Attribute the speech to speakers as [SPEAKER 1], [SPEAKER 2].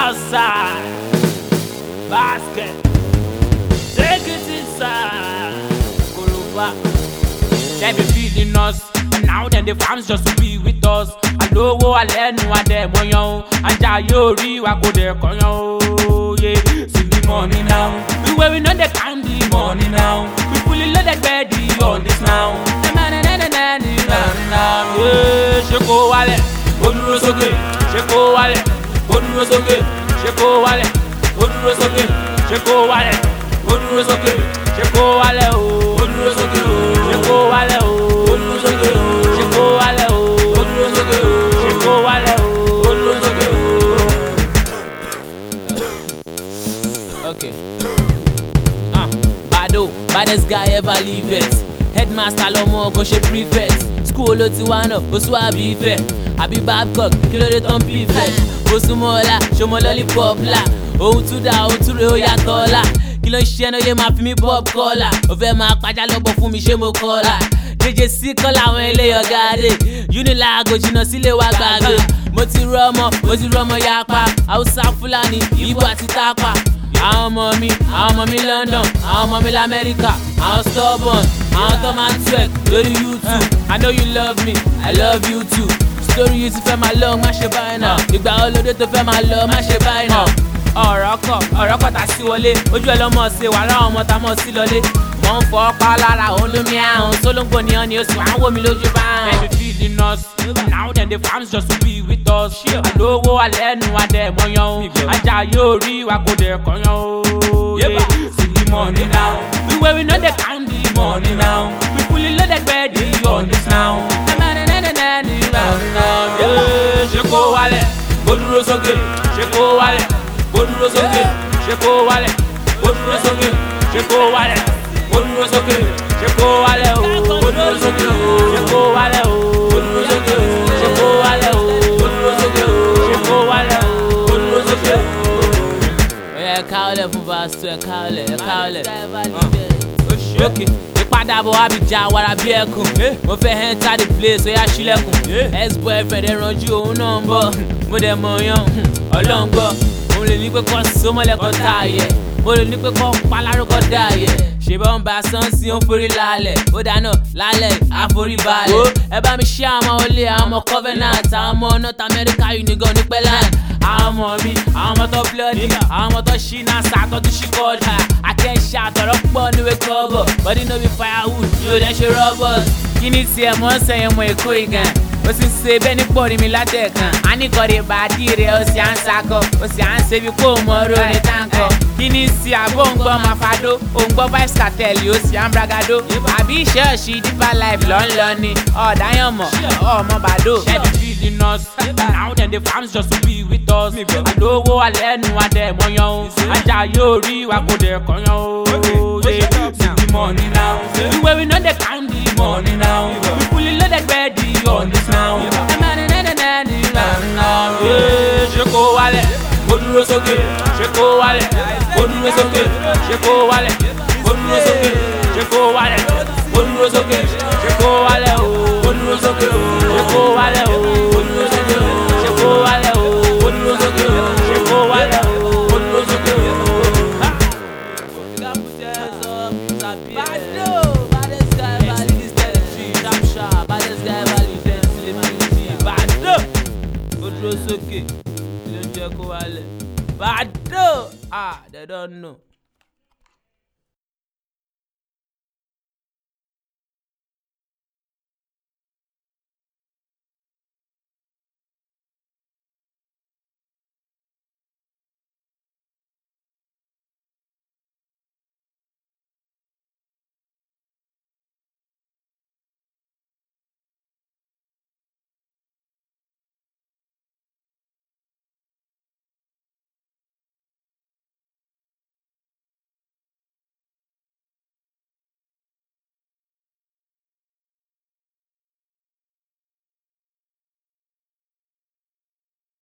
[SPEAKER 1] outside. Basket. Take it inside. Kuluba. They be feeding us. And now then the fans just to be with us. Alowo alenu ademoyan. Anja yori wa go there konyan. Yeah. See the money now. We know they count the money now. We fully loaded ready on this now. Sheko wale, oduro soke. Sheko wale, oduro soke. Sheko wale, oduro soke. Sheko wale, oduro soke. Sheko wale, oduro soke. Sheko wale, oduro soke. Sheko wale, oduro soke. Sheko wale, oduro soke. Okay. Bado, baddest guy ever leave it. Headmaster Lomo go she prefect. School oti wano, osu abi ife. Abi Babcock, kilo de ton prefect. Osu mola, shomo lollipop la. Ohun tu da, ohun tu re o yato la. Kilo ṣe no ye ma fi mi pop collar. O fẹ́ ma paja lọ́pọ̀ fún mi ṣé mo kọ́la. JJC kọ́lá àwọn eléyọ̀ gàdé. Unilag òjìnà sílé wa gbàgbé. Mo ti rọ́mọ yapa. Hausa Fulani, Igbo àti Tapa. Àwọn ọmọ mi London, àwọn ọmọ mi l'Amẹ́ríkà, àwọn stubborn, àwọn tó máa ń twerk lórí YouTube. I know you love me, I love you too. Story yìí ti fẹ́ máa lọ, má ṣe báyìí náà. Ìgbà olóde tó fẹ́ máa lọ, má ṣe báyìí náà. Ọ̀rọ̀ kọ̀ tà sí wọlé, ojú ẹ lọ́mọ ṣe wà láwọn ọmọ tá mọ̀ sí lọlé. Wọ́n ń fọ́ pa lára òun lómi àrùn, sólóńgbò ni ọ́ ni oṣù àwọn wò mí lójú bá ń. They be feeding us, now then the fans just to be with us. Àlówó alẹ́nu adẹ́mọ̀yán, ajá yóò rí wa kò dẹ̀ kọ́yán o. See the money now, we know they count the money now. We fully loaded ready on this now. Sheko wale, oduro soke. Sheko wale, oduro soke. Sheko wale, oduro soke. Sheko wale, oduro soke. Sheko wale, oduro soke. Sheko wale, oduro soke. Sheko wale, oduro soke. Sheko wale, oduro soke. Oya kaole fún pastor, kaole. Okay. Ìpadàbọ̀ Abidjan wàrà bí ẹkùn. Mo fẹ́ enter the place oya ṣílẹ̀kùn. Ex-boyfriend ẹ̀ ranjú òun náà ń bọ̀. Mo dẹ̀ mọ̀ yan ọlọ́ngbọ̀. Mo lè ní pé kọ́ sómọ́lẹ́kọ̀ tá a yẹ. Mo lè ní pé kọ́ palárúkọ dá a yẹ. Ṣèbọn bá sánsì ó ń forí lálẹ̀. Ó dáná lálẹ́ àforíbalẹ̀. Ẹ bá mi ṣe àwọn olè àwọn ọmọ Covenant. Àwọn ọmọ North America Unigon ní Pẹ́lán. Àwọn ọmọ mi, àwọn ọmọ tó bloody. Àwọn ọmọ tó ṣí NASA tó tún ṣí kọjá. Akẹ́ṣẹ́ àtọ̀rọ̀ pọ̀ níwé kọ́bọ̀. Body no be firewood, yóò dẹ́ ṣe robbers. Kí ni tiẹ̀ mọ́ sẹ́yìn ọmọ Èkó ìgàn? Ó sì ń ṣe bẹ́ẹ̀ ní pọ̀ ní mi látẹ̀kàn. A ní kọ́ de bàdí rẹ̀ ó sì à ń sakọ. Ó sì à ń ṣe bí kò mọ oró ní táǹkọ̀. Kí ni ti àbó ń gbọ́ Mafado? Ó ń gbọ́ Vibes Cartel ó sì à ń bragado. Àbí ṣọ́ọ̀ṣì Deeper Life lọ́nlọ́ ni. Ọ̀dáyàn mọ̀, ọmọ Bàdó. They be feeding us, now then the fans just to be with us. Àlówó alẹ́nu adẹ́mọ̀yán, ajá yóò rí wa kò dẹ̀ kọ́yán o. See the money now, we know they count the money now. We fully loaded ready on this now. Sheko wale, oduro soke. Sheko wale, oduro soke. Sheko wale, oduro soke. Sheko wale, oduro soke. Sheko wale, oduro soke. Sheko wale, oduro soke. Sheko wale, oduro soke. Sheko wale, oduro soke. Baddest guy value this territory. Sharp sharp, baddest guy value this celebrity. Bado, oduro soke. Bado, they don't know.